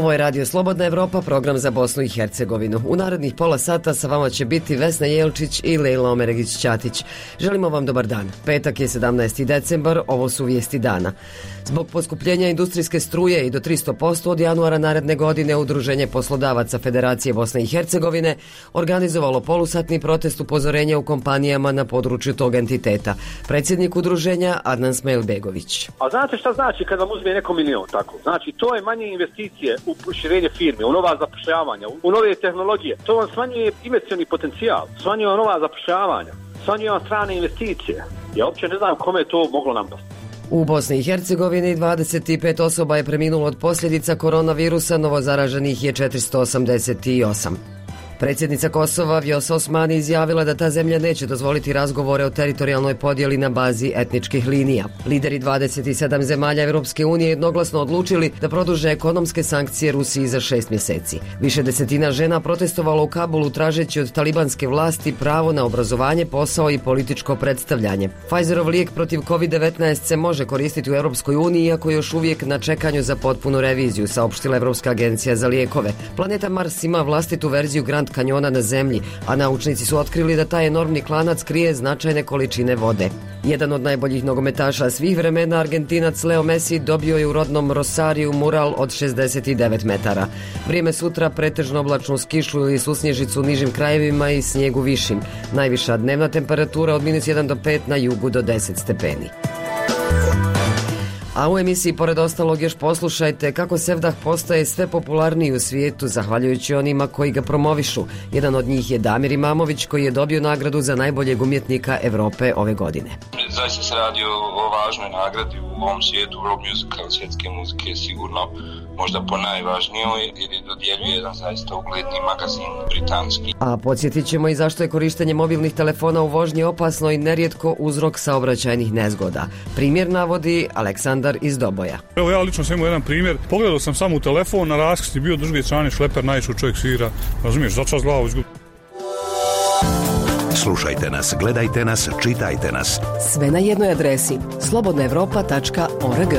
Ovo je Radio Slobodna Evropa, program za Bosnu i Hercegovinu. U narednih pola sata sa vama će biti Vesna Jelčić i Lejla Omeregić-Ćatić. Želimo vam dobar dan. Petak je 17. decembar, ovo su vijesti dana. Zbog poskupljenja industrijske struje i do 300% od januara naredne godine Udruženje poslodavaca Federacije Bosne i Hercegovine organizovalo polusatni protest upozorenja u kompanijama na području tog entiteta. Predsjednik udruženja Adnan Smajlbegović. A znate šta znači kad vam uzme neko milion tako? Znači to je manje investicije u proširenje firme, u nova zapošljavanja, u nove tehnologije. To vam smanjuje investicioni potencijal, smanjuje vam nova zapošljavanja, smanjuje vam strane investicije. Ja uopće ne znam kome je to moglo napasti. U Bosni i Hercegovini 25 osoba je preminulo od posljedica koronavirusa, novozaraženih je 488. Predsjednica Kosova Vjosa Osmani izjavila da ta zemlja neće dozvoliti razgovore o teritorijalnoj podjeli na bazi etničkih linija. Lideri 27 zemalja Europske unije jednoglasno odlučili da produže ekonomske sankcije Rusiji za 6 mjeseci. Više desetina žena protestovalo u Kabulu tražeći od talibanske vlasti pravo na obrazovanje, posao i političko predstavljanje. Pfizerov lijek protiv COVID-19 se može koristiti u Europskoj uniji, iako je još uvijek na čekanju za potpunu reviziju, saopštila Europska agencija za lijekove. Planeta Mars ima vlastitu verziju Grand kanjona na zemlji, a naučnici su otkrili da taj enormni klanac krije značajne količine vode. Jedan od najboljih nogometaša svih vremena, Argentinac Leo Messi, dobio je u rodnom Rosariju mural od 69 metara. Vrijeme sutra pretežno oblačno uz kišu ili susnježicu u nižim krajevima i snijegu višim. Najviša dnevna temperatura od -1 do 5, na jugu do 10 stepeni. A u emisiji pored ostalog još poslušajte kako Sevdah postaje sve popularniji u svijetu zahvaljujući onima koji ga promovišu. Jedan od njih je Damir Imamović, koji je dobio nagradu za najboljeg umjetnika Europe ove godine. Zaista se radi o važnoj nagradi u ovom svijetu, rock musical, svjetske muzike, sigurno možda po najvažnijoj, jer je dodjeljuje jedan zaista ugledni magazin britanski. A podsjetit ćemo i zašto je korištenje mobilnih telefona u vožnji opasno i nerijetko uzrok saobraćajnih nezgoda. Primjer navodi Aleksandar iz Doboja. Evo ja lično sam imao jedan primjer. Pogledao sam samo u telefon, na raskrsti bio druge strane šleper, naišao čovjek svira. Razumiješ, začas glavu izgubi. Slušajte nas, gledajte nas, čitajte nas. Sve na jednoj adresi slobodnaevropa.org.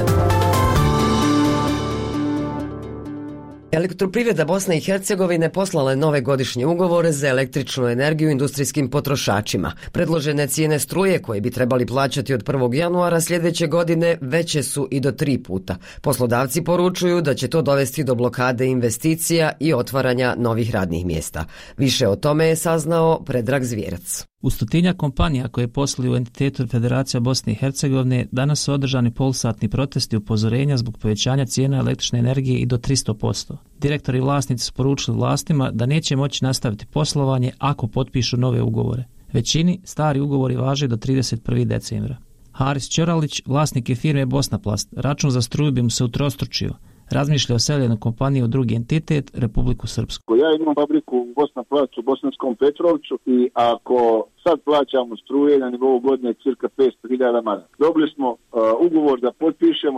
Elektroprivreda Bosne i Hercegovine poslala je nove godišnje ugovore za električnu energiju industrijskim potrošačima. Predložene cijene struje koje bi trebali plaćati od 1. januara sljedeće godine veće su i do 3 puta. Poslodavci poručuju da će to dovesti do blokade investicija i otvaranja novih radnih mjesta. Više o tome je saznao Predrag Zvijerac. U 100-tinjak kompanija koje posluju u entitetu Federacija Bosne i Hercegovine danas su održani polusatni protesti upozorenja zbog povećanja cijena električne energije i do 300%. Direktori i vlasnici su poručili vlastima da neće moći nastaviti poslovanje ako potpišu nove ugovore. Većini stari ugovori važe do 31. decembra. Haris Ćoralić, vlasnik je firme Bosnaplast, račun za struju bi mu se utrostručio. Razmišlja o seljenju kompanije u drugi entitet, Republiku Srpsku. Ja imam fabriku u Bosnaplastu, u Bosanskom Petrovcu, i ako sad plaćamo struje na nivou godine cirka 500.000 maraka. Dobili smo ugovor da potpišemo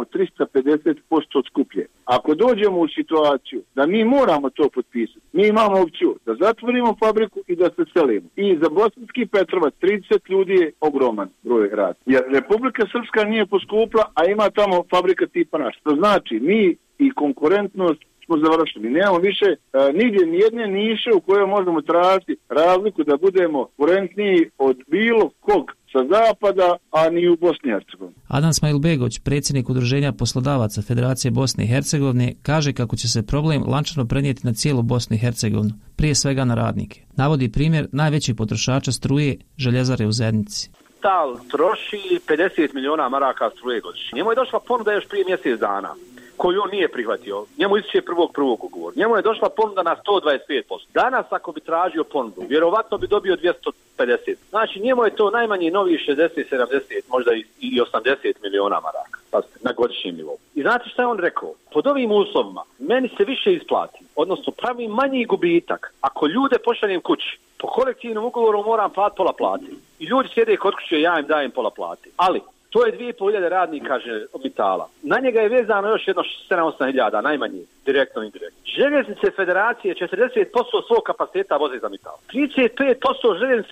350% skuplje. Ako dođemo u situaciju da mi moramo to potpisati, mi imamo opciju da zatvorimo fabriku i da se selimo. I za Bosanski Petrovac 30 ljudi je ogroman broj rada. Jer Republika Srpska nije poskupla, a ima tamo fabrika tipa naš. To znači mi i konkurentnost smo završili. Nemamo više nigdje nijedne niše u kojoj možemo tražiti razliku da budemo konkurentniji od bilo kog sa zapada, a ni u Bosni i Hercegovini. Adnan Smajlbegović, predsjednik Udruženja poslodavaca Federacije Bosne i Hercegovine, kaže kako će se problem lančano prenijeti na cijelu Bosnu i Hercegovinu, prije svega na radnike. Navodi primjer najvećih potrošača struje, Željezare u Zenici. Tal troši 50 milijuna maraka struje godišnje. Njemu je došla ponuda još prije mjesec dana, koju on nije prihvatio. Njemu ističe 1.1. ugovor. Njemu je došla ponuda na 125%. Danas ako bi tražio ponudu, vjerovatno bi dobio 250. Znači njemu je to najmanje novi 60, 70, možda i 80 milijuna maraka. Na godišnjem nivou. I znate šta je on rekao? Pod ovim uslovima meni se više isplati, odnosno pravi manji gubitak. Ako ljude pošaljem kući, po kolektivnom ugovoru moram platiti pola plate. I ljudi sjede kod kuće, ja im dajem pola plate. Ali to je 2.500 radnika Vitala. Na njega je vezano još jedno 7-8 hiljada, najmanje, direktno i indirektno. Željeznice Federacije 40% svog kapaciteta voze za Vital. 35% željeznice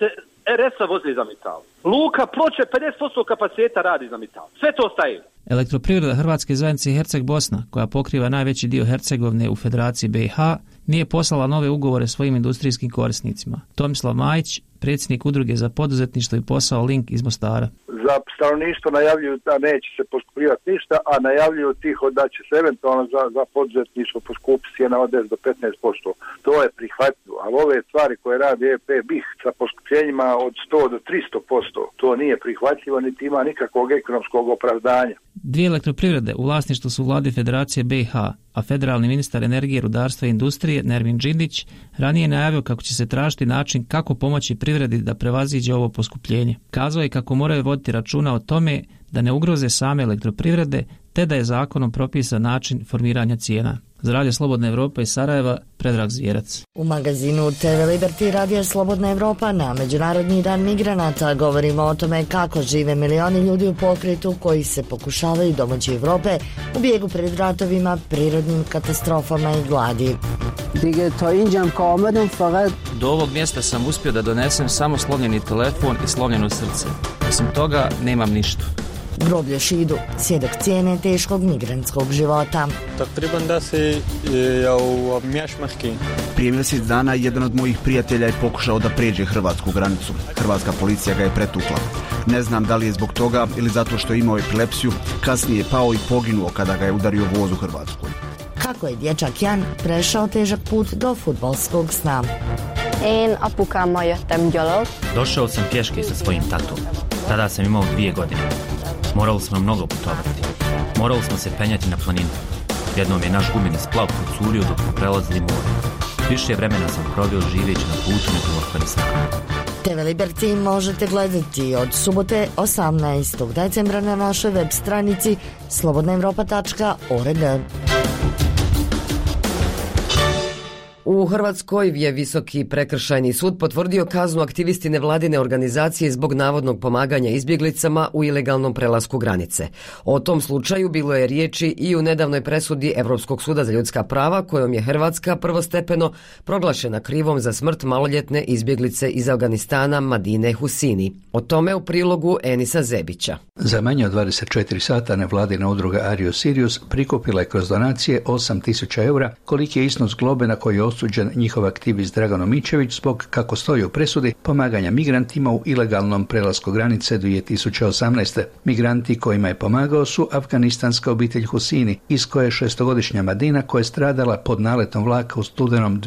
RS-a voze za Mittal. Luka Ploče 50% kapaciteta radi za Mittal. Sve to staje. Elektroprivreda Hrvatske zajednice Herceg Bosna, koja pokriva najveći dio Hercegovine u Federaciji BiH, nije poslala nove ugovore svojim industrijskim korisnicima. Tomislav Majić, predsjednik udruge za poduzetništvo i posao Link iz Mostara. Za stanovništvo najavljuju da neće se poskupljivati ništa, a najavljuju tiho da će se eventualno za poduzetništvo poskupiti cijena od 10 do 15%. To je prihvatljivo, ali ove stvari koje radi EP BiH sa poskupljenjima od 100 do 300%, to nije prihvatljivo, niti ima nikakvog ekonomskog opravdanja. Dvije elektroprivrede u vlasništvu su vlade Federacije BiH, a federalni ministar energije, rudarstva i industrije Nermin Džindić ranije najavio kako će se tražiti način kako pomoći privredi da prevaziđe ovo poskupljenje. Kazao je kako moraju voditi računa o tome da ne ugroze same elektroprivrede, te da je zakonom propisan način formiranja cijena. Za Radio Slobodna Evropa iz Sarajeva, Predrag Zvijerac. U magazinu TV Liberty Radio Slobodna Evropa na Međunarodni dan migranata govorimo o tome kako žive milioni ljudi u pokretu koji se pokušavaju domoći Evrope u bijegu pred ratovima, prirodnim katastrofama i gladi. Do ovog mjesta sam uspio da donesem samo slomljeni telefon i slomljeno srce. Osim toga, nemam ništa. Groblje Šidu, svjedok cijene teškog migrantskog života. Prije mjesec dana jedan od mojih prijatelja je pokušao da pređe hrvatsku granicu. Hrvatska policija ga je pretukla. Ne znam da li je zbog toga ili zato što je imao epilepsiju, kasnije je pao i poginuo kada ga je udario voz u Hrvatskoj. Kako je dječak Jan prešao težak put do fudbalskog sna? Došao sam pješke sa svojim tatom. Tada sam imao 2 godine. Morali smo mnogo putovati. Morali smo se penjati na planinu. Jednom je naš gumeni splav procurio dok smo prelazili more. Više vremena sam proveo živeći na putu nego u Afganistanu. TV Liberty možete gledati od subote 18. decembra na našoj web stranici slobodnaevropa.org. U Hrvatskoj je Visoki prekršajni sud potvrdio kaznu aktivisti nevladine organizacije zbog navodnog pomaganja izbjeglicama u ilegalnom prelasku granice. O tom slučaju bilo je riječi i u nedavnoj presudi Europskog suda za ljudska prava kojom je Hrvatska prvostepeno proglašena krivom za smrt maloljetne izbjeglice iz Afganistana Madine Husini. O tome u prilogu Enisa Zebića. Za manje od 24 sata nevladina udruga Ario Sirius prikupila je kroz donacije 8.000 eura, koliki je iznos globe na koji je osuđen njihov aktivist Dragan Mičević zbog, kako stoji u presudi, pomaganja migrantima u ilegalnom prelasku granice 2018. Migranti kojima je pomagao su afganistanska obitelj Husini, iz koje je 6-godišnja Madina koja je stradala pod naletom vlaka u studenom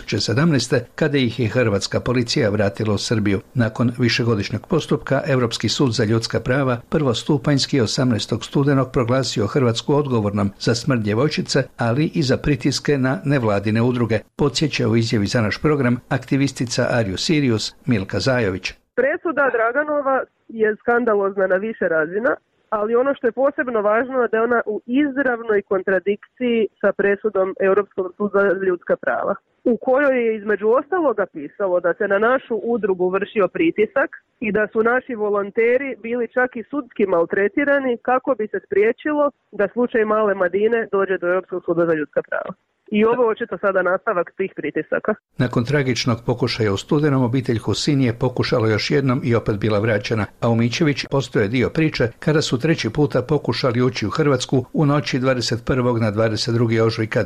2017. kada ih je hrvatska policija vratila u Srbiju. Nakon višegodišnjeg postupka, Europski sud za ljudska prava prvostupanjski 18. studenog proglasio Hrvatsku odgovornom za smrt djevojčice, ali i za pritiske na nevladine udruge. Podsjeća u izjavi za naš program aktivistica Ario Sirius Milka Zajović. Presuda Draganova je skandalozna na više razina, ali ono što je posebno važno je da je ona u izravnoj kontradikciji sa presudom Europskog suda za ljudska prava, u kojoj je između ostaloga pisalo da se na našu udrugu vršio pritisak i da su naši volonteri bili čak i sudski maltretirani kako bi se spriječilo da slučaj male Madine dođe do Europskog suda za ljudska prava. I ovo je očito sada nastavak tih pritisaka. Nakon tragičnog pokušaja u studenom, obitelj Husini je pokušala još jednom i opet bila vraćena, a Umićević postoje dio priče kada su 3. puta pokušali ući u Hrvatsku u noći 21. na 22. ožujka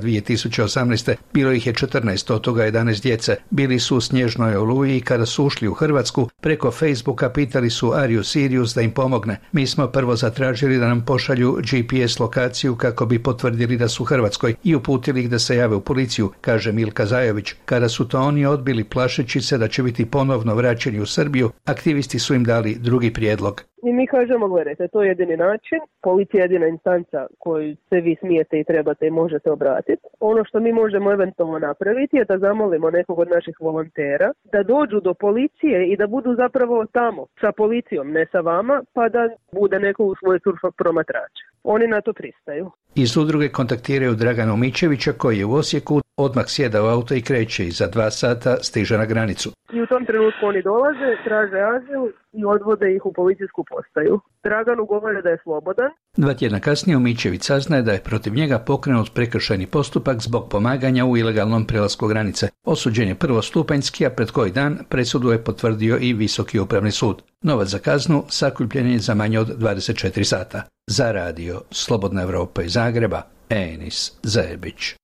2018. Bilo ih je 14, od toga 11 djece. Bili su u snježnoj oluji i kada su ušli u Hrvatsku, preko Facebooka pitali su Ario Sirius da im pomogne. Mi smo prvo zatražili da nam pošalju GPS lokaciju kako bi potvrdili da su u Hrvatskoj i uputili ih da se jave u policiju, kaže Milka Zajović. Kada su to oni odbili plašeći se da će biti ponovno vraćeni u Srbiju, aktivisti su im dali drugi prijedlog. I mi kažemo, gledajte, to je jedini način, policija je jedina instanca koju se vi smijete i trebate i možete obratiti. Ono što mi možemo eventualno napraviti je da zamolimo nekog od naših volontera da dođu do policije i da budu zapravo tamo sa policijom, ne sa vama, pa da bude neko u svoj promatrač. oni na to pristaju. Iz udruge kontaktiraju Dragana Mičevića koji je u Osijeku, odmah sjeda u auto i kreće i za 2 sata stiže na granicu. I u tom trenutku oni dolaze, traže azil i odvode ih u policijsku postaju. Draganu govore da je slobodan. 2 tjedna kasnije Mičević saznaje da je protiv njega pokrenut prekršajni postupak zbog pomaganja u ilegalnom prelasku granice. Osuđen je prvostupanjski, a pred koji dan presudu je potvrdio i Visoki upravni sud. Novac za kaznu sakupljen je za manje od 24 sata. Za radio Slobodna Evropa iz Zagreba, Enis Zajebić.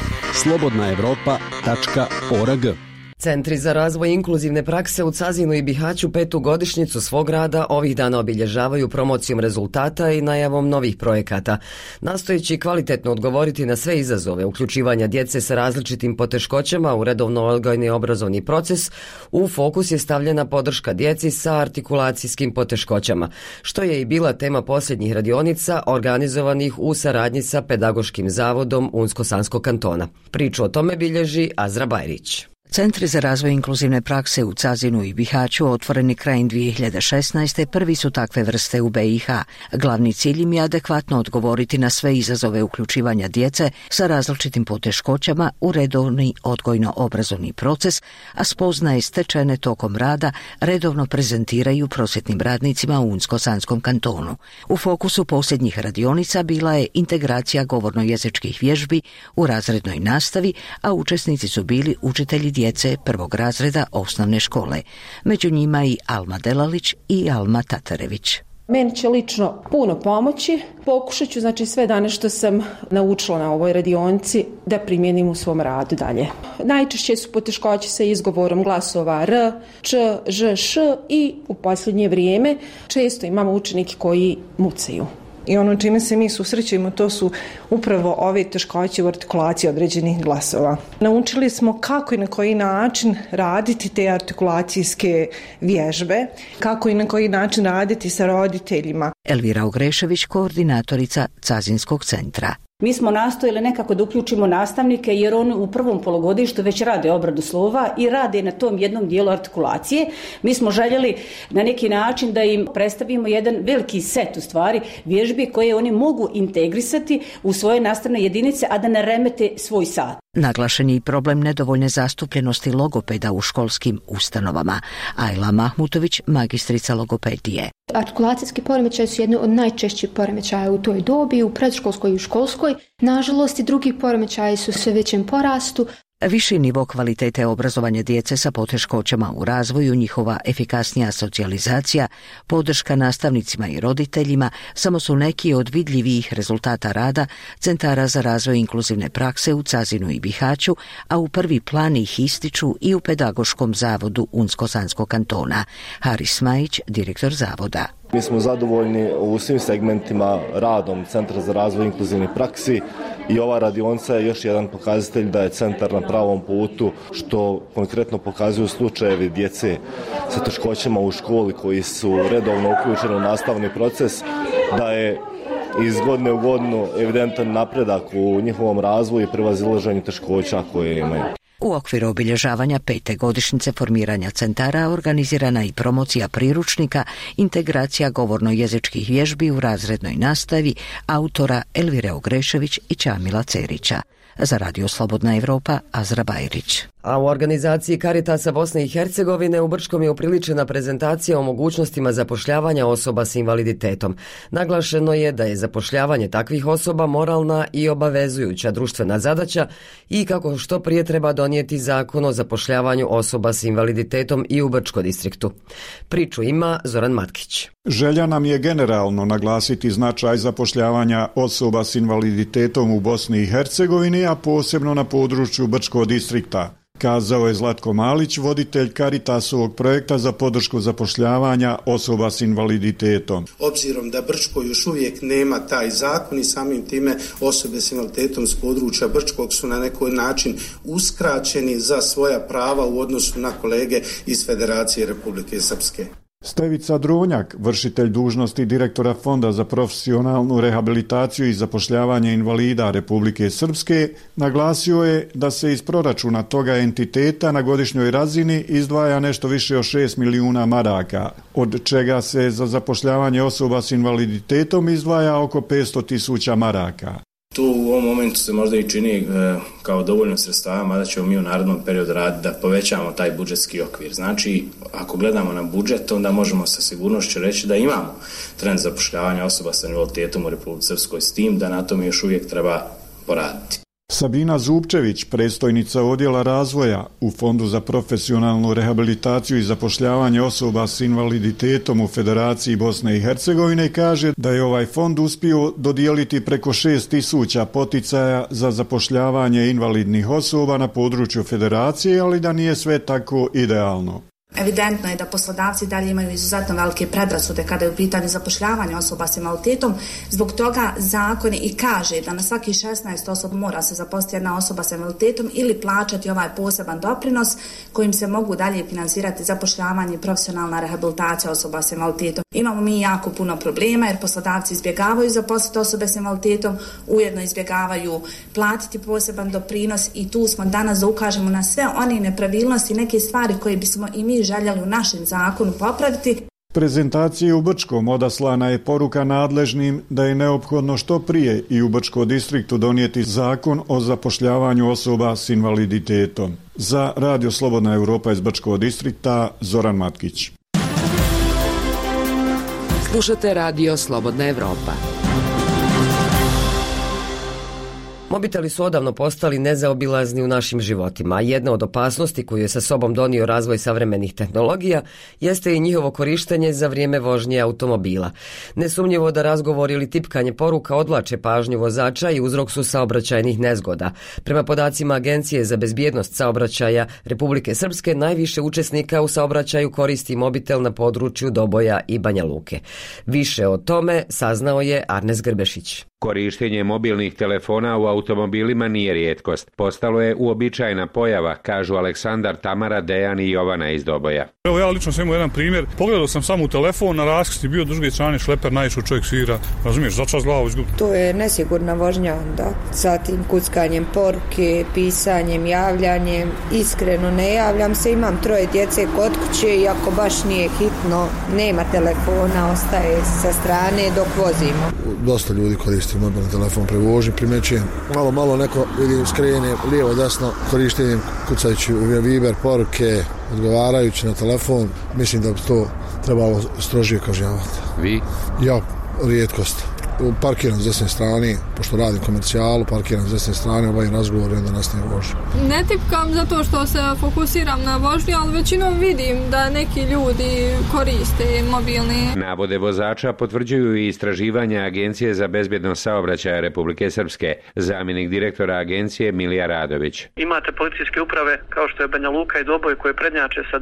slobodnaevropa.org. Centri za razvoj inkluzivne prakse u Cazinu i Bihaću 5. godišnjicu svog rada ovih dana obilježavaju promocijom rezultata i najavom novih projekata, nastojeći kvalitetno odgovoriti na sve izazove uključivanja djece sa različitim poteškoćama u redovno odgojni obrazovni proces. U fokus je stavljena podrška djeci sa artikulacijskim poteškoćama, što je i bila tema posljednjih radionica organizovanih u saradnji sa Pedagoškim zavodom Unsko-Sanskog kantona. Priču o tome bilježi Azra Bajrić. Centri za razvoj inkluzivne prakse u Cazinu i Bihaću otvoreni krajem 2016. prvi su takve vrste u BiH. Glavni cilj im je adekvatno odgovoriti na sve izazove uključivanja djece sa različitim poteškoćama u redovni odgojno-obrazovni proces, a spoznaje stečene tokom rada redovno prezentiraju prosvjetnim radnicima u Unsko-Sanskom kantonu. U fokusu posljednjih radionica bila je integracija govorno-jezičkih vježbi u razrednoj nastavi, a učesnici su bili učitelji djece prvog razreda osnovne škole. Među njima i Alma Delalić i Alma Tatarević. Meni će lično puno pomoći. Pokušat ću sve dane što sam naučila na ovoj radionici da primijenim u svom radu dalje. Najčešće su poteškoće sa izgovorom glasova R, Č, Ž, Š i u posljednje vrijeme često imamo učenike koji mucaju. I ono čime se mi susrećemo, to su upravo ove teškoće u artikulaciji određenih glasova. Naučili smo kako i na koji način raditi te artikulacijske vježbe, kako i na koji način raditi sa roditeljima. Elvira Ogrešević, koordinatorica Cazinskog centra. Mi smo nastojali nekako da uključimo nastavnike jer oni u prvom polugodištu već rade obradu slova i rade na tom jednom dijelu artikulacije. Mi smo željeli na neki način da im predstavimo jedan veliki set u stvari vježbi koje oni mogu integrisati u svoje nastavne jedinice, a da ne remete svoj sat. Naglašen je i problem nedovoljne zastupljenosti logopeda u školskim ustanovama. Ajla Mahmutović, magistrica logopedije. Artikulacijski poremećaj su jedni od najčešćih poremećaja u toj dobi, u predškolskoj i u školskoj. Nažalost, i drugi poremećaji su sve većem porastu. Viši nivo kvalitete obrazovanja djece sa poteškoćama u razvoju, njihova efikasnija socijalizacija, podrška nastavnicima i roditeljima samo su neki od vidljivijih rezultata rada Centara za razvoj inkluzivne prakse u Cazinu i Bihaću, a u prvi plan ih ističu i u Pedagoškom zavodu Unsko-Sanskog kantona. Haris Majić, direktor zavoda. Mi smo zadovoljni u svim segmentima radom Centra za razvoj inkluzivnih praksi i ova radionica je još jedan pokazatelj da je centar na pravom putu, što konkretno pokazuju slučajevi djece sa teškoćama u školi koji su redovno uključeni u nastavni proces, da je iz godine u godinu evidentan napredak u njihovom razvoju i prevazilaženju teškoća koje imaju. U okviru obilježavanja 5. godišnjice formiranja centara organizirana i promocija priručnika, integracija govorno-jezičkih vježbi u razrednoj nastavi autora Elvire Ogrešević i Čamila Cerića. Za Radio Slobodna Evropa, Azra Bajrić. A u organizaciji Caritasa Bosne i Hercegovine u Brčkom je upriličena prezentacija o mogućnostima zapošljavanja osoba s invaliditetom. Naglašeno je da je zapošljavanje takvih osoba moralna i obavezujuća društvena zadaća i kako što prije treba donijeti zakon o zapošljavanju osoba s invaliditetom i u Brčko distriktu. Priču ima Zoran Matkić. Želja nam je generalno naglasiti značaj zapošljavanja osoba s invaliditetom u Bosni i Hercegovini, a posebno na području Brčkog distrikta, kazao je Zlatko Malić, voditelj Caritasovog projekta za podršku zapošljavanja osoba s invaliditetom. Obzirom da Brčko još uvijek nema taj zakon i samim time osobe s invaliditetom s područja Brčkog su na neki način uskraćeni za svoja prava u odnosu na kolege iz Federacije Republike Srpske. Stevica Dronjak, vršitelj dužnosti direktora Fonda za profesionalnu rehabilitaciju i zapošljavanje invalida Republike Srpske, naglasio je da se iz proračuna toga entiteta na godišnjoj razini izdvaja nešto više od 6 milijuna maraka, od čega se za zapošljavanje osoba s invaliditetom izdvaja oko 500.000 maraka. Tu u ovom momentu se možda i čini kao dovoljno sredstava, mada ćemo mi u narednom periodu raditi da povećamo taj budžetski okvir. Znači, ako gledamo na budžet, onda možemo sa sigurnošću reći da imamo trend zapošljavanja osoba sa invaliditetom u Republici Srpskoj, s tim da na tome još uvijek treba poraditi. Sabina Zupčević, predstojnica odjela razvoja u Fondu za profesionalnu rehabilitaciju i zapošljavanje osoba s invaliditetom u Federaciji Bosne i Hercegovine, kaže da je ovaj fond uspio dodijeliti preko 6.000 poticaja za zapošljavanje invalidnih osoba na području Federacije, ali da nije sve tako idealno. Evidentno je da poslodavci dalje imaju izuzetno velike predrasude kada je u pitanju zapošljavanja osoba s invaliditetom. Zbog toga zakon i kaže da na svaki 16 osoba mora se zaposliti jedna osoba s invaliditetom ili plaćati ovaj poseban doprinos kojim se mogu dalje finansirati zapošljavanje i profesionalna rehabilitacija osoba s invaliditetom. Imamo mi jako puno problema jer poslodavci izbjegavaju zaposliti osobe s invaliditetom, ujedno izbjegavaju platiti poseban doprinos i tu smo danas da ukažemo na sve one nepravilnosti, neke stvari koje bismo i mi željeli u našem zakonu popraviti. Prezentacije u Brčkom odaslana je poruka nadležnim da je neophodno što prije i u Brčkom distriktu donijeti zakon o zapošljavanju osoba s invaliditetom. Za Radio Slobodna Europa iz Brčkog distrikta, Zoran Matkić. Slušate Radio Slobodna Europa. Mobiteli su odavno postali nezaobilazni u našim životima, a jedna od opasnosti koju je sa sobom donio razvoj savremenih tehnologija jeste i njihovo korištenje za vrijeme vožnje automobila. Nesumnjivo da razgovor ili tipkanje poruka odvlače pažnju vozača i uzrok su saobraćajnih nezgoda. Prema podacima Agencije za bezbjednost saobraćaja Republike Srpske, najviše učesnika u saobraćaju koristi mobitel na području Doboja i Banja Luke. Više o tome saznao je Arnes Grbešić. Korištenje mobilnih telefona u automobilima nije rijetkost. Postalo je uobičajena pojava, kažu Aleksandar, Tamara, Dejan i Jovana iz Doboja. Evo ja lično sam imao jedan primjer. Pogledao sam samo u telefon, na raskrsti bio druge strane šleper, naišao čovjek svira. Razumiješ, začas glavu izgubi. To je nesigurna vožnja onda. Sa tim kuckanjem poruke, pisanjem, javljanjem. Iskreno ne javljam se, imam 3 djece kod kuće i ako baš nije hitno, nema telefona, ostaje sa strane dok vozimo. Dosta ljudi koristi mobilni telefon pri vožnji, primjećujem. Malo neko vidim skrene lijevo desno korištenjem kucajući Viber poruke, odgovarajući na telefon. Mislim da bi to trebalo strožije kažnjavati. Vi? Ja, rijetkost. Parkiram s desne strane, pošto radim komercijalu, parkiram s desne strane, obavim razgovor i onda nastavim vožnju. Ne tipkam zato što se fokusiram na vožnju, ali većinom vidim da neki ljudi koriste mobilni. Navode vozača potvrđuju i istraživanja Agencije za bezbjednost saobraćaja Republike Srpske. Zamjenik direktora agencije Milija Radović. Imate policijske uprave kao što je Banja Luka i Doboj koje prednjače sa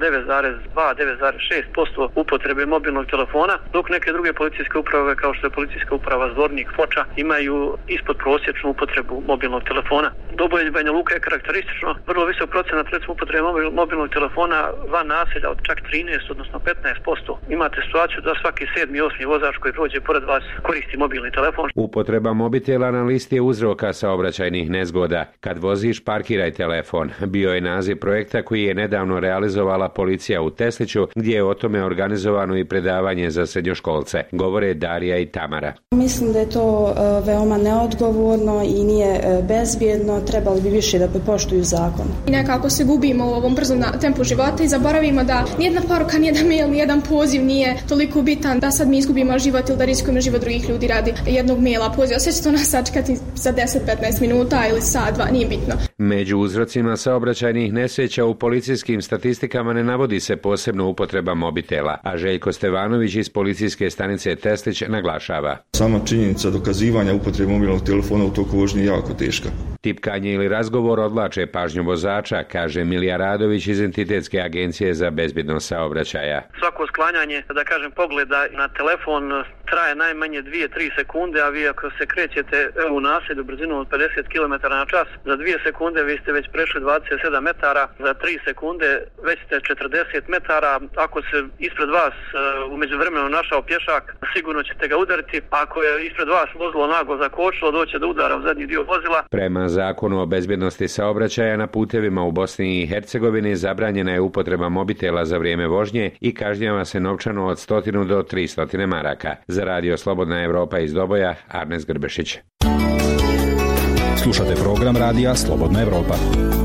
9,2-9,6% upotrebe mobilnog telefona, dok neke druge policijske uprave kao što je policijska uprava Zvornik, Foča imaju ispod prosječnu upotrebu mobilnog telefona. Doboj i Banja Luka je karakteristično vrlo visok procenat recimo upotrebe mobilnog telefona van naselja od čak 13, odnosno 15%. Imate situaciju da svaki 7. i 8. vozač koji prođe pored vas koristi mobilni telefon. Upotreba mobitela na listi je uzroka saobraćajnih nezgoda. Kad voziš, parkiraj telefon. Bio je naziv projekta koji je nedavno realizovala policija u Tesliću, gdje je o tome organizovano i predavanje za srednjoškolce. Govore Darija i Tamara. Mislim da je to veoma neodgovorno i nije bezbjedno, trebali bi više da poštuju zakon. Nekako se gubimo u ovom brzom tempu života i zaboravimo da nijedna poruka, nijedan mail, nijedan poziv nije toliko bitan da sad mi izgubimo život ili da riskujemo život drugih ljudi radi jednog maila, poziva. Sve će to nas sačekati za 10-15 minuta ili sat, 2, nije bitno. Među uzrocima saobraćajnih nesreća u policijskim statistikama ne navodi se posebno upotreba mobitela, a Željko Stevanović iz policijske stanice Teslić naglašava. Sama činjenica dokazivanja upotrebe mobilnog telefona u toku vožnje je jako teška. Tipka slušanje ili razgovor odvlače pažnju vozača, kaže Milija Radović iz Entitetske agencije za bezbednost saobraćaja. Svako sklanjanje, da kažem, pogleda na telefon traje najmanje 2-3 sekunde, a vi ako se krećete u naselju brzinom od 50 km na čas, za 2 sekunde vi ste već prešli 27 metara, za 3 sekunde već ste 40 metara, ako se ispred vas umeđu vremenu našao pješak, sigurno ćete ga udariti, ako je ispred vas vozilo naglo zakočilo, doće do udara u zadnji dio vozila. Prema zakonu o bezbednosti saobraćaja na putevima u Bosni i Hercegovini zabranjena je upotreba mobitela za vrijeme vožnje i kažnjava se novčano od 100 do 300 maraka. Za radio Slobodna Evropa iz Doboja, Arnes Grbešić. Slušate program radija Slobodna Evropa.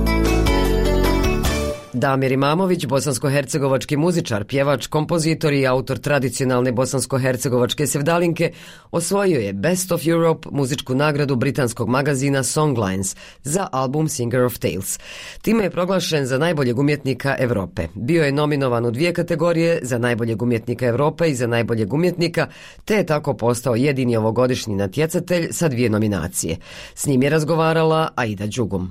Damir Imamović, bosansko-hercegovački muzičar, pjevač, kompozitor i autor tradicionalne bosansko-hercegovačke sevdalinke, osvojio je Best of Europe muzičku nagradu britanskog magazina Songlines za album Singer of Tales. Time je proglašen za najboljeg umjetnika Europe. Bio je nominovan u 2 kategorije, za najboljeg umjetnika Europe i za najboljeg umjetnika, te je tako postao jedini ovogodišnji natjecatelj sa 2 nominacije. S njim je razgovarala Aida Đugum.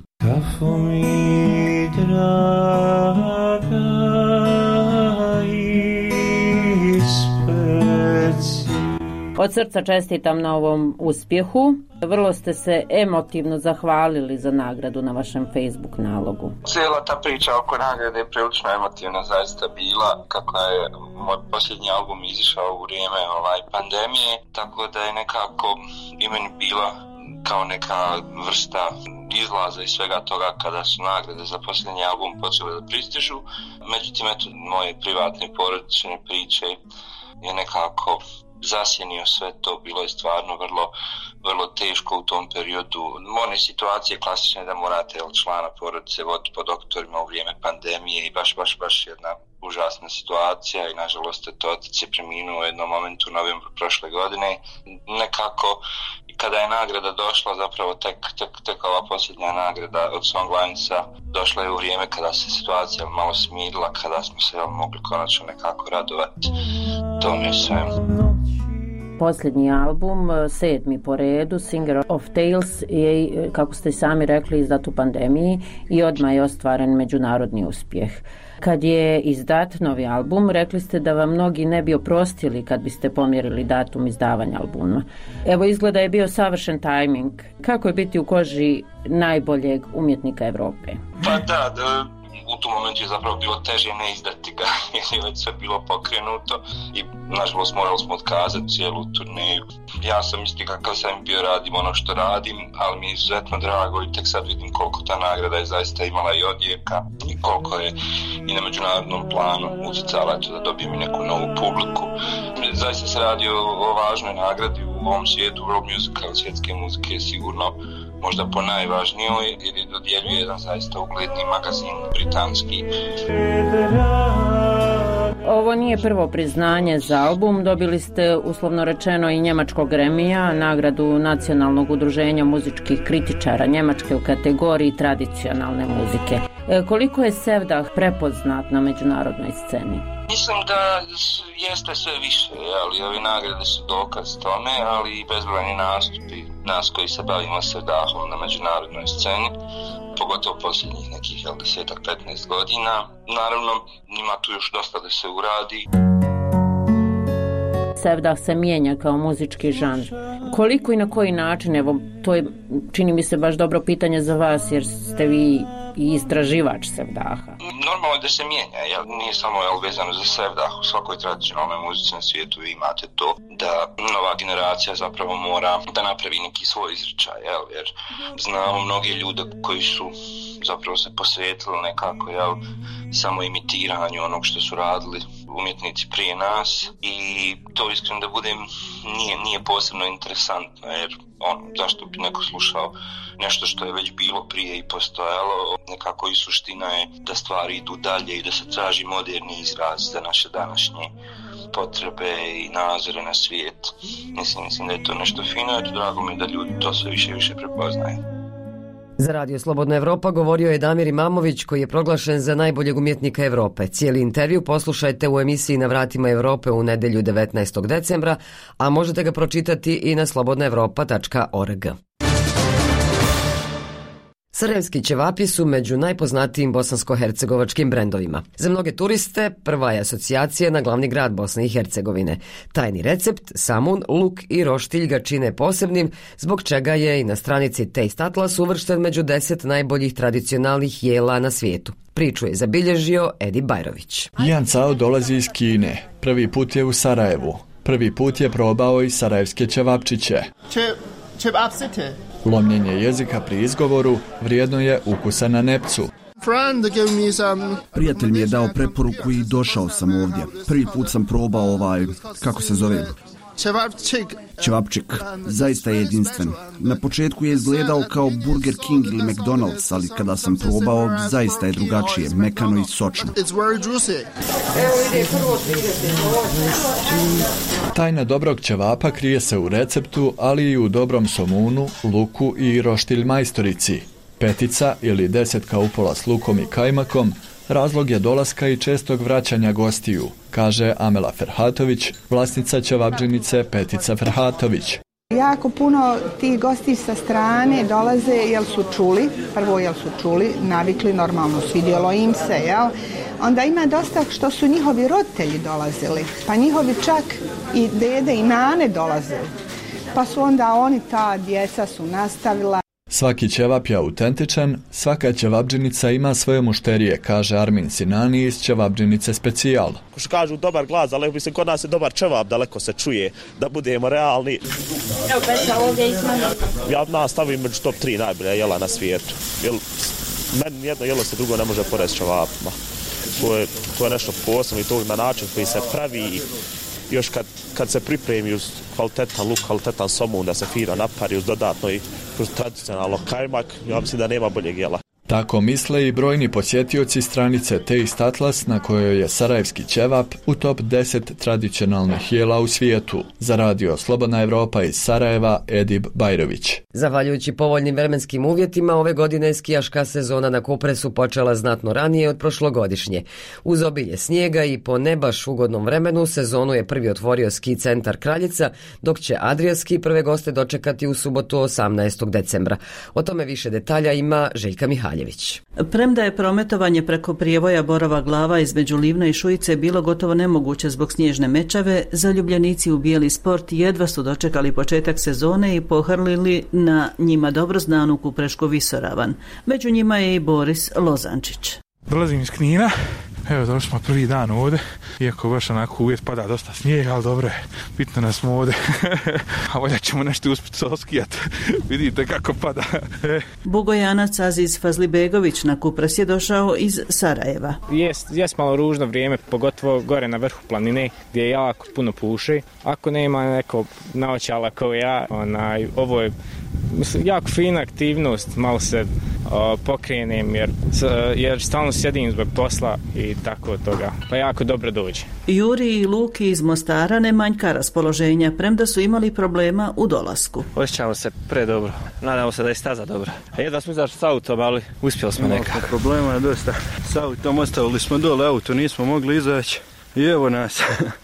Od srca čestitam na ovom uspjehu. Vrlo ste se emotivno zahvalili za nagradu na vašem Facebook nalogu. Cijela ta priča oko nagrade je prilično emotivna zaista bila, kako je moj posljednji album izišao u vrijeme pandemije, tako da je nekako i meni bila kao neka vrsta izlaza i svega toga kada su nagrade za posljednji album počele da pristižu. Međutim, eto, moje privatne porodične priče je nekako zasjenio sve to, bilo je stvarno vrlo teško u tom periodu. One situacije klasične da morate člana porodice voditi po doktorima u vrijeme pandemije i baš jedna užasna situacija i nažalost to otac je preminuo u jednom momentu u novembru prošle godine. Nekako kada je nagrada došla, zapravo tek ova posljednja nagrada od Songlinesa došla je u vrijeme kada se situacija malo smirila, kada smo se mogli konačno nekako radovati tome svemu. Posljednji album, 7. po redu, Singer of Tales, je, kako ste sami rekli, izdat u pandemiji i odmah je ostvaren međunarodni uspjeh. Kad je izdat novi album, rekli ste da vam mnogi ne bi oprostili kad biste pomjerili datum izdavanja albuma. Evo, izgleda je bio savršen tajming. Kako je biti u koži najboljeg umjetnika Europe? Pa da, u tom momentu je zapravo bilo teže ne izdati ga, jer je već sve bilo pokrenuto i nažalost morali smo otkazati cijelu turneju. Ja sam isti kakav sam bio, radim ono što radim, ali mi je izuzetno drago i tek sad vidim koliko ta nagrada je zaista imala i odjeka i koliko je i na međunarodnom planu utjecala da dobijem i neku novu publiku. Zaista se radi o važnoj nagradi u ovom svijetu, world music, svjetske muzike je sigurno možda po najvažnijoj, jer je dodjeljuje jedan zaista ugledni magazin britanski. Ovo nije prvo priznanje za album, dobili ste uslovno rečeno i njemačkog Gramija, nagradu Nacionalnog udruženja muzičkih kritičara Njemačke u kategoriji tradicionalne muzike. Koliko je Sevdah prepoznat na međunarodnoj sceni? Mislim da jeste sve više, ali ove nagrade su dokaz tome, ali i bezbrojni nastupi nas koji se bavimo Sevdahom na međunarodnoj sceni, pogotovo posljednjih nekih 10-15 godina. Naravno, ima tu još dosta da se uradi. Sevdah se mijenja kao muzički žanr. Koliko i na koji način, evo, to je, čini mi se, baš dobro pitanje za vas, jer ste vi i istraživač Sevdaha. Normalno je da se mijenja, nije samo vezano za Sevdah. U svakoj tradicionalnoj muzici na svijetu vi imate to da nova generacija zapravo mora da napravi neki svoj izričaj, jer znamo mnoge ljude koji su zapravo se posvetili nekako samo imitiranju onog što su radili umjetnici prije nas i to iskreno da budem nije posebno interesantno, jer zašto bi neko slušao nešto što je već bilo prije i postojalo. Nekako i suština je da stvari idu dalje i da se traži moderni izraz za naše današnje potrebe i nazore na svijet. Mislim da je to nešto fino, i drago mi da ljudi to sve više i više prepoznaju. Za Radio Slobodna Evropa govorio je Damir Imamović, koji je proglašen za najboljeg umjetnika Europe. Cijeli intervju poslušajte u emisiji Na vratima Europe u nedjelju 19. decembra, a možete ga pročitati i na slobodnaevropa.org. Sarajevski ćevapi su među najpoznatijim bosansko-hercegovačkim brendovima. Za mnoge turiste prva je asocijacija na glavni grad Bosne i Hercegovine. Tajni recept, samun, luk i roštilj ga čine posebnim, zbog čega je i na stranici Taste Atlas uvršten među 10 najboljih tradicionalnih jela na svijetu. Priču je zabilježio Edi Bajrović. Ian Cao dolazi iz Kine. Prvi put je u Sarajevu. Prvi put je probao i sarajevske ćevapčiće. Lomljenje jezika pri izgovoru vrijedno je ukusa na nepcu. Prijatelj mi je dao preporuku i došao sam ovdje. Prvi put sam probao kako se zove? Ćevapčik. Zaista je jedinstven. Na početku je izgledao kao Burger King ili McDonald's, ali kada sam probao, zaista je drugačije, mekano i sočno. Tajna dobrog ćevapa krije se u receptu, ali i u dobrom somunu, luku i roštilj majstorici. Petica ili 10 upola s lukom i kajmakom razlog je dolaska i čestog vraćanja gostiju, kaže Amela Ferhatović, vlasnica ćevabdžinice Petica Ferhatović. Jako puno tih gosti sa strane dolaze jel su čuli, navikli, normalno, svidjelo im se, jel? Onda ima dosta što su njihovi roditelji dolazili, pa njihovi čak i dede i nane dolazili, pa su onda ta djeca su nastavila. Svaki ćevap je autentičan, svaka ćevabdžinica ima svoje mušterije, kaže Armin Sinani iz ćevabdžinice Specijal. Što kažu dobar glas, ali mislim kod nas je dobar ćevap, daleko se čuje, da budemo realni. Ja nastavim među top 3 najbolja jela na svijetu. Meni jedno jelo se drugo ne može porez ćevapima. To je nešto posebno i to na način koji se pravi. Još kad se pripremi uz kvalitetan luk, kvalitetan somun da se fino napari uz dodatno i uz tradicionalno kajmak, ja mislim da nema boljeg jela. Tako misle i brojni posjetioci stranice Taste Atlas na kojoj je sarajevski ćevap u top 10 tradicionalnih jela u svijetu. Za radio Slobodna Evropa iz Sarajeva, Edib Bajrović. Zahvaljujući povoljnim vremenskim uvjetima, ove godine skijaška sezona na Kupresu počela znatno ranije od prošlogodišnje. Uz obilje snijega i po ne baš ugodnom vremenu sezonu je prvi otvorio ski centar Kraljica, dok će Adriatski prve goste dočekati u subotu 18. decembra. O tome više detalja ima Željka Mihaljević. Premda je prometovanje preko prijevoja Borova Glava između Livna i Šujice bilo gotovo nemoguće zbog snježne mečave, zaljubljenici u bijeli sport jedva su dočekali početak sezone i pohrlili na njima dobro znanu Kuprešku visoravan. Među njima je i Boris Lozančić. Dolazim iz Knina, evo došli smo prvi dan ovdje, iako baš onako uvijek pada dosta snijega, ali dobro je, bitno da smo ovdje, a volja ćemo nešto uspjeti oskijati, vidite kako pada. Bugojanac Aziz Fazlibegović na Kupres je došao iz Sarajeva. Jest malo ružno vrijeme, pogotovo gore na vrhu planine gdje je jako puno puši. Ako nema neko naočala kao ja, ovo je jako fina aktivnost, malo se pokrenem jer stalno sjedim zbog posla i tako od toga, pa jako dobro dođe. Juri i Luki iz Mostara ne manjka raspoloženja, premda su imali problema u dolasku. Osjećamo se predobro, nadamo se da je staza dobra. Jedva smo izašli s autom, ali uspjeli smo nekako. Problema je dosta, s autom ostavili smo dole auto, nismo mogli izaći i evo nas.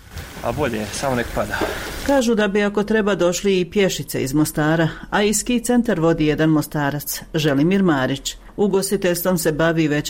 A bolje je, samo nek pada. Kažu da bi ako treba došli i pješice iz Mostara, a i ski centar vodi jedan Mostarac, Želimir Marić. Ugostiteljstvom se bavi već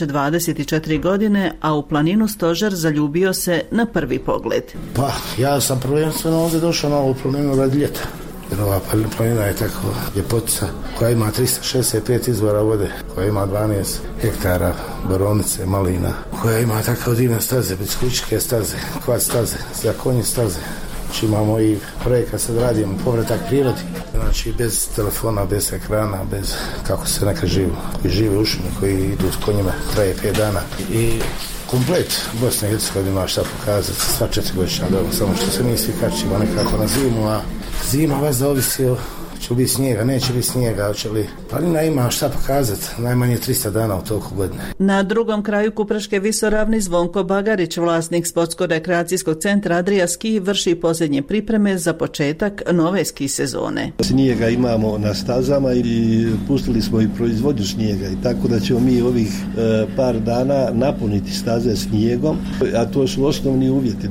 24 godine, a u planinu Stožer zaljubio se na prvi pogled. Pa, ja sam prvenstveno ovdje došao na ovu planinu radi ljeta. Jer ova planina je tako ljepotica koja ima 365 izvora vode, koja ima 12 hektara borovnice, malina, koja ima tako divne staze, biciklističke staze, kvad staze, za konje staze. Znači imamo i projekat, sad radimo povratak prirodi, znači bez telefona, bez ekrana, bez kako se nekad živi, koji žive u šumi, koji idu s konjima, traje 5 dana i komplet Bosne i Hercegovine ima šta pokazati, sva 4 godišnja doba, samo što se mi svi kačimo nekako na zimu, a zima vas zavisi o će biti snijega, neće biti snijega, hoće li planina ima šta pokazati, najmanje 300 dana u toliko godine. Na drugom kraju Kupreške visoravni Zvonko Bagarić, vlasnik sportsko-rekreacijskog centra Adria Ski, vrši posljednje pripreme za početak nove ski sezone. Snijega imamo na stazama i pustili smo i proizvodnju snijega i tako da ćemo mi ovih par dana napuniti staze snijegom, a to su osnovni uvjeti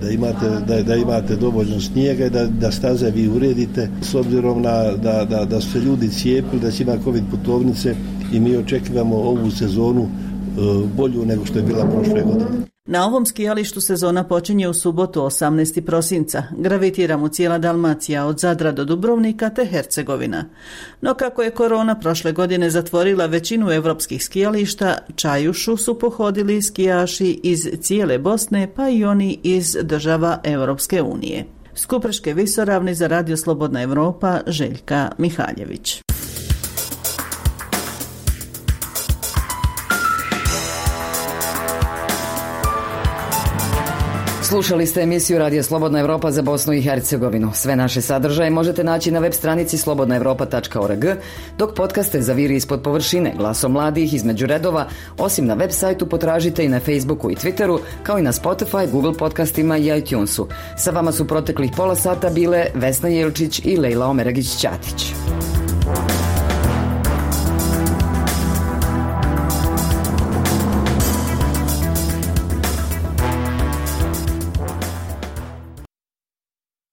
da imate dovoljno snijega i da staze vi uredite s obzirom na da su se ljudi cijepili, da će ima COVID putovnice i mi očekivamo ovu sezonu bolju nego što je bila prošle godine. Na ovom skijalištu sezona počinje u subotu 18. prosinca. Gravitira mu cijela Dalmacija od Zadra do Dubrovnika te Hercegovina. No kako je korona prošle godine zatvorila većinu evropskih skijališta, Čajušu su pohodili skijaši iz cijele Bosne pa i oni iz država Europske unije. S Kupreške visoravni za Radio Slobodna Evropa, Željka Mihaljević. Slušali ste emisiju Radio Slobodna Evropa za Bosnu i Hercegovinu. Sve naše sadržaje možete naći na web stranici slobodnaevropa.org, dok podcaste Zaviri ispod površine, Glasom mladih, Između redova, osim na web sajtu potražite i na Facebooku i Twitteru, kao i na Spotify, Google podcastima i iTunesu. Sa vama su proteklih pola sata bile Vesna Jelčić i Lejla Omeragić-Ćatić.